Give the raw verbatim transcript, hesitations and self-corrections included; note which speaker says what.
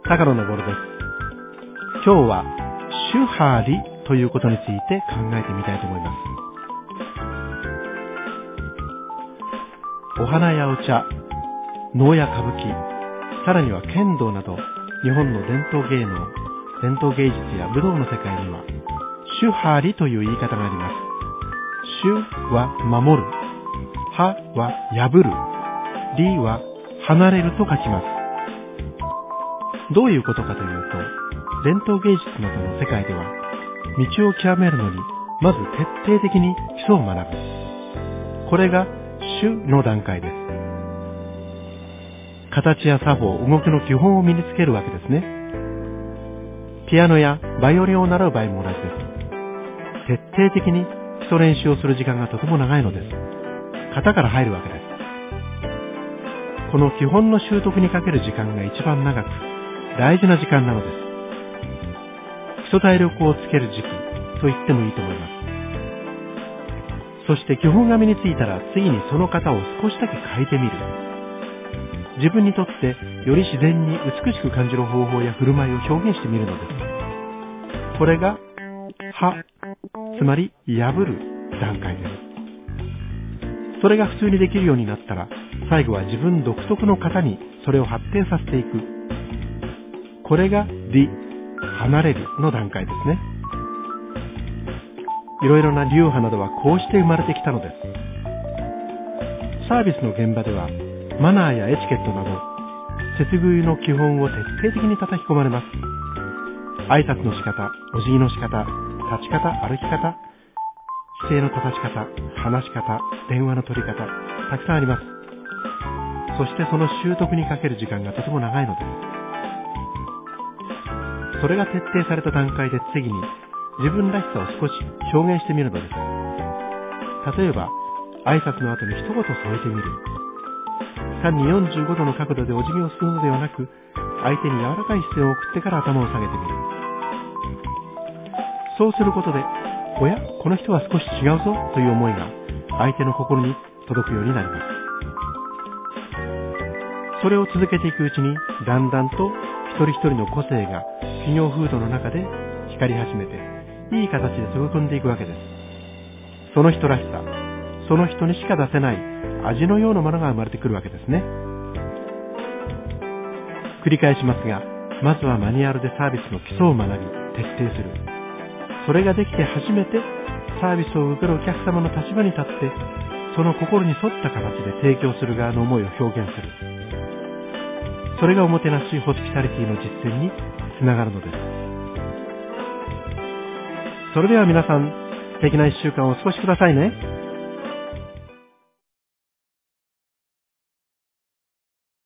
Speaker 1: 高野昇です。今日は手張りということについて考えてみたいと思います。お花やお茶、能や歌舞伎、さらには剣道など日本の伝統芸能、伝統芸術や武道の世界には手張りという言い方があります。手は守る、はは破る、りは離れると書きます。どういうことかというと、伝統芸術などの世界では道を極めるのにまず徹底的に基礎を学ぶ。これが手の段階です。形や作法、動きの基本を身につけるわけですね。ピアノやバイオリンを習う場合も同じです。徹底的に基礎練習をする時間がとても長いのです。型から入るわけです。この基本の習得にかける時間が一番長く大事な時間なのです。基礎体力をつける時期と言ってもいいと思います。そして基本が身についたら次にその型を少しだけ変えてみる。自分にとってより自然に美しく感じる方法や振る舞いを表現してみるのです。これがは、つまり破る段階です。それが普通にできるようになったら、最後は自分独特の型にそれを発展させていく。これがり、離れるの段階ですね。いろいろな流派などはこうして生まれてきたのです。サービスの現場ではマナーやエチケットなど接遇の基本を徹底的に叩き込まれます。挨拶の仕方、お辞儀の仕方、立ち方、歩き方、姿勢の正し方、話し方、電話の取り方、たくさんあります。そしてその習得にかける時間がとても長いのです。それが徹底された段階で次に自分らしさを少し表現してみるのです。例えば挨拶の後に一言添えてみる。単によんじゅうごどの角度でお辞儀をするのではなく、相手に柔らかい視線を送ってから頭を下げてみる。そうすることで、おや、この人は少し違うぞという思いが相手の心に届くようになります。それを続けていくうちに、だんだんと一人一人の個性が企業風土の中で光り始めて、いい形で育んでいくわけです。その人らしさ、その人にしか出せない味のようなものが生まれてくるわけですね。繰り返しますが、まずはマニュアルでサービスの基礎を学び、徹底する。それができて初めてサービスを受けるお客様の立場に立って、その心に沿った形で提供する側の思いを表現する。それがおもてなしホスピタリティの実践につながるのです。それでは皆さん、素敵ないっしゅうかんをお過ごしくださいね。